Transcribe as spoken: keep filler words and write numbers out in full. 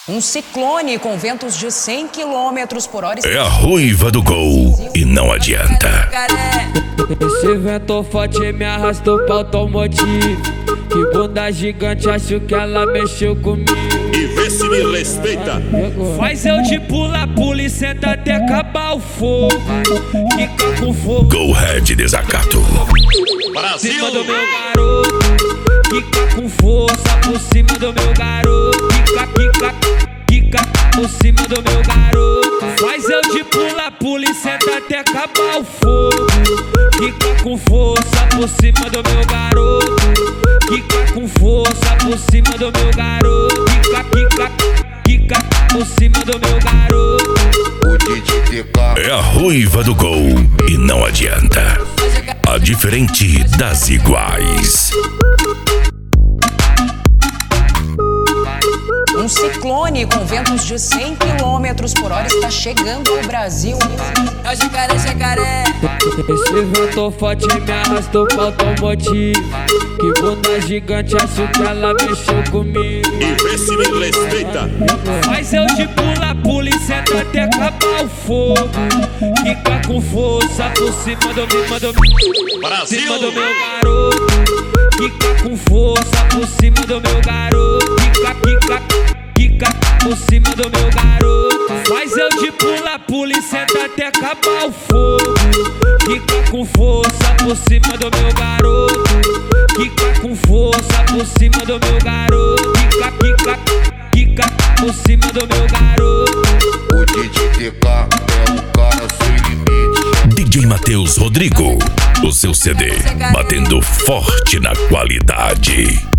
Um ciclone com ventos de cem quilômetros por hora. É a ruiva do gol e não adianta. Esse vento forte me arrastou pra automotivo. Que bunda gigante, acho que ela mexeu comigo. E vê se me respeita. Faz eu de pula, pula e senta até acabar o fogo. Fica com fogo. Go Red Desacato. Brasil! Cima do meu garoto. Fica com força por cima do meu garoto. Fica, fica, fica por cima do meu garoto. Faz eu de pula, pula e senta até acabar o fogo. Fica com força por cima do meu garoto. Fica com força por cima do meu garoto. Fica, fica, fica por cima do meu garoto. É a ruiva do gol e não adianta. A diferente das iguais. Um ciclone com ventos de cem quilômetros por hora está chegando ao Brasil. É o jacaré, jacaré. Esse vento forte me arrastou pra automotivo. Que bunda gigante, acho que ela mexeu comigo. E vê se me respeita. Faz eu de pula, pula e senta até acabar o fogo. Fica com força por cima do meu, do, Brasil! cima do meu garoto. Fica com força por cima do meu garoto. Fica, fica, fica por cima do meu garoto. Faz eu de pula, pula e senta até acabar o fogo. Fica com força por cima do meu garoto. Fica com força por cima do meu garoto. Fica, fica, fica por cima do meu garoto. O D J T K é um cara sem limite. D J Matheus Rodrigo, o seu C D batendo forte na qualidade.